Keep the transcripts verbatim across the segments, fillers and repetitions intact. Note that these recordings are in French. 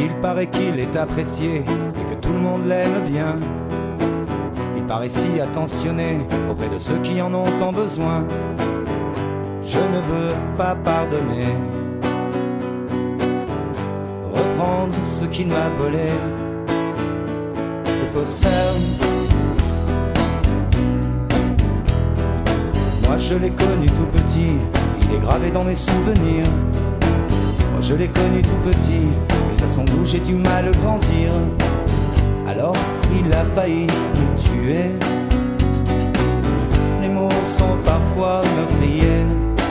Il paraît qu'il est apprécié et que tout le monde l'aime bien. Il paraît si attentionné auprès de ceux qui en ont tant besoin. Je ne veux pas pardonner, reprendre ce qu'il m'a volé. Le faussaire, moi je l'ai connu tout petit, il est gravé dans mes souvenirs. Moi je l'ai connu tout petit, mais à son goût j'ai du mal à grandir. Alors il a failli me tuer. Les mots sont parfois meurtriers.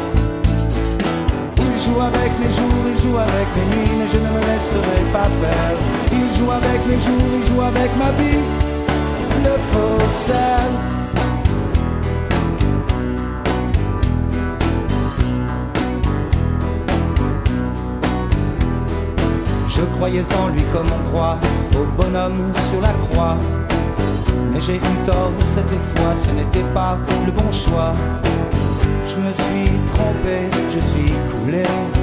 Il joue avec mes jours, il joue avec mes nuits, mais je ne me laisserai pas faire. Il joue avec mes jours, il joue avec ma vie, le faussaire. Je croyais en lui comme on croit au bonhomme sur la croix. Mais j'ai eu tort cette fois, ce n'était pas le bon choix. Je me suis trompé, je suis coulé.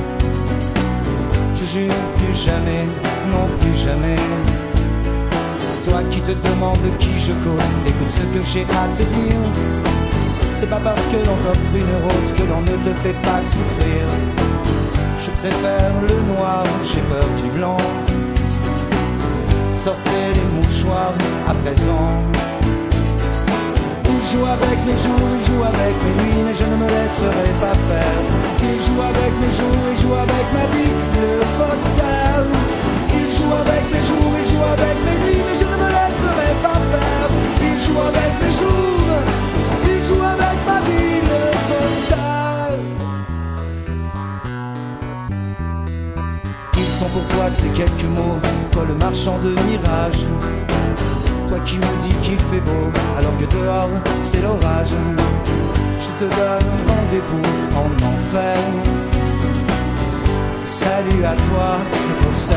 Je jure plus jamais, non plus jamais. Toi qui te demandes qui je cause, écoute ce que j'ai à te dire. C'est pas parce que l'on t'offre une rose que l'on ne te fait pas souffrir. Je préfère le noir, j'ai peur du blanc. Sortez les mouchoirs à présent. Il joue avec mes jours, il joue avec mes nuits, mais je ne me laisserai pas faire. Il joue avec mes jours, il joue avec ma vie, le faussaire. Il joue avec mes jours, il joue avec mes nuits, mais je ne me laisserai pas faire. Il joue avec mes jours, il joue avec ma vie, le faussaire. Ils sont pour toi ces quelques mots, toi le marchand de mirages. Toi qui me dis qu'il fait beau, alors que dehors c'est l'orage. Je te donne rendez-vous en enfer. Salut à toi, le faussaire.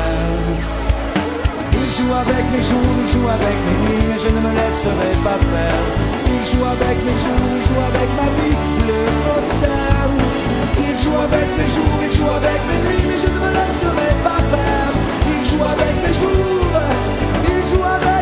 Il joue avec mes jours, il joue avec mes nuits, mais je ne me laisserai pas faire. Il joue avec mes jours, il joue avec ma vie, le faussaire. Il joue avec mes jours, il joue avec mes nuits, mais je ne me laisserai pas faire. Il joue avec mes jours, il joue avec